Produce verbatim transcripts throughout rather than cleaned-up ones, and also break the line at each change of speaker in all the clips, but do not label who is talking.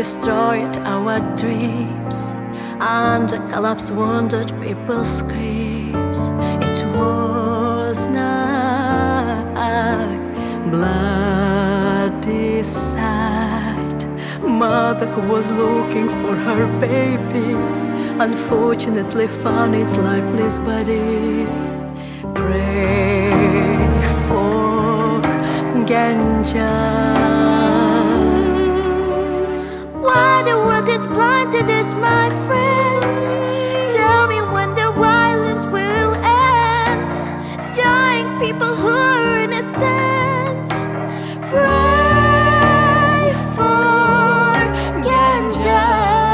destroyed our dreams, and the collapse wounded people's screams. It was night, bloody sight. Mother who was looking for her baby unfortunately found its lifeless body. Pray for Ganja.
Why the world is blind to this, my friends? Tell me when the violence will end. Dying people who are innocent. Pray for Ganja.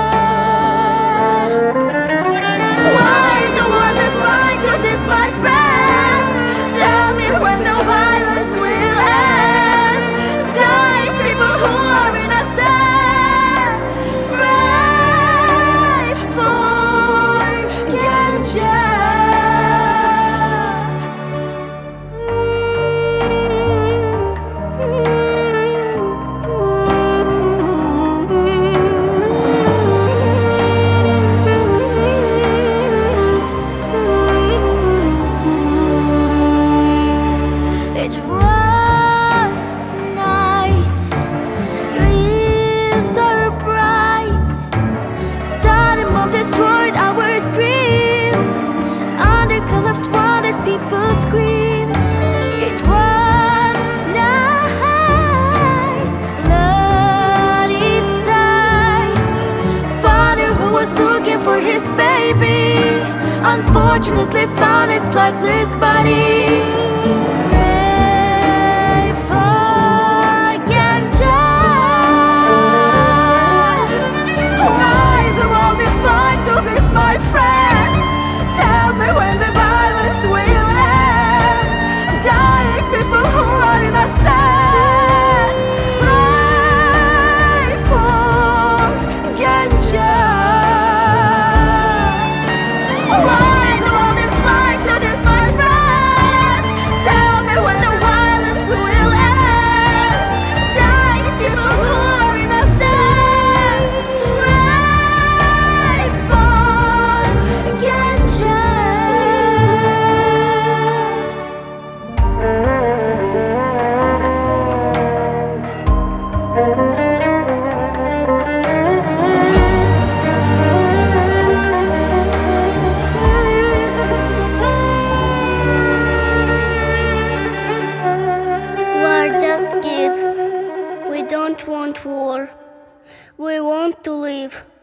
Why the world is blind to this, my friends? Tell me when the violence will end. Dying people who are innocent. Destroyed our dreams. Under collapse wanted people screams. It was night, bloody sight. Father who was looking for his baby unfortunately found its lifeless body. My friends, tell me when the violence will end. Dying people who are innocent. Pray for Ganja. Why the world is blind to this, my friends? Tell me when the violence will end. Dying people who are innocent. We're just kids. We don't want war. We want to live.